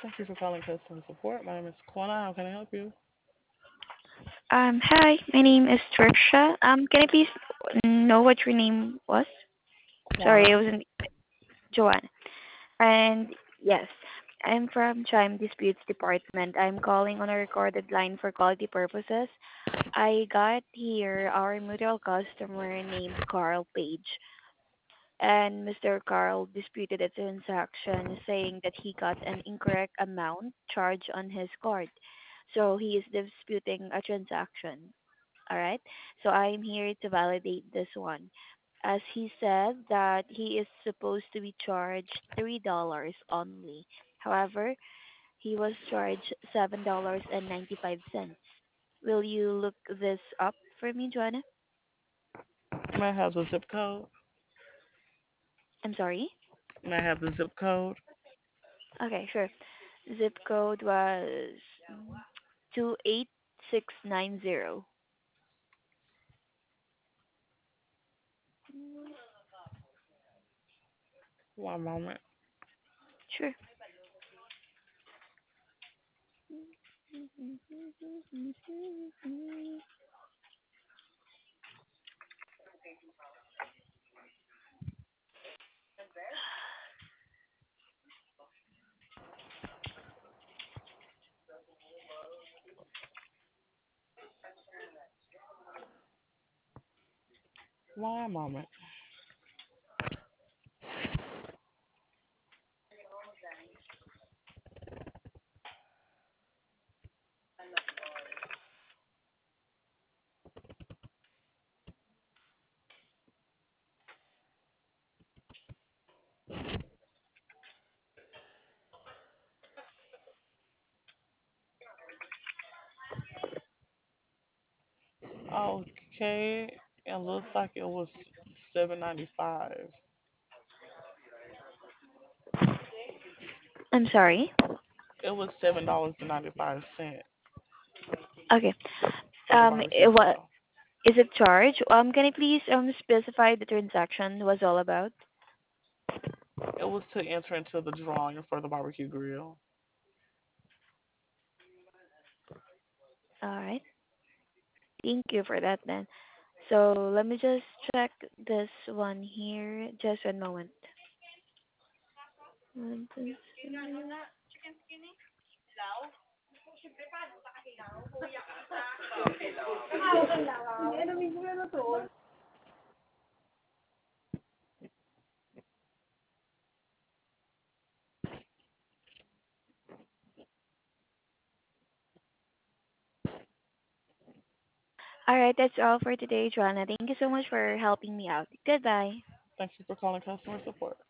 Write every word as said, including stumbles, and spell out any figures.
Thank you for calling customer support. My name is Quana. How can I help you? Um, hi, my name is Trisha. Um, can I please know what your name was? Sorry, it Quana. wasn't Joanne. And yes, I'm from Chime Disputes Department. I'm calling on a recorded line for quality purposes. I got here our mutual customer named Carl Page, and mister Carl disputed a transaction, saying that he got an incorrect amount charged on his card. So he is disputing a transaction. All right. So I'm here to validate this one. As he said that he is supposed to be charged three dollars only. However, he was charged seven dollars and ninety five cents. Will you look this up for me, Joanna? May I have the zip code? I'm sorry. May I have the zip code? Okay, sure. Zip code was two eight six nine zero. One moment. Sure. One moment. Okay. It looks like it was seven ninety five. I'm sorry. It was seven dollars and ninety five cent Okay. for the Um, barbecue it, what grill. is it charge? Um, can you please um specify the transaction was all about? It was to enter into the drawing for the barbecue grill. All right. Thank you for that then. So let me just check this one here. Just one moment. One, two, three. All right, that's all for today, Joanna. Thank you so much for helping me out. Goodbye. Thank you for calling customer support.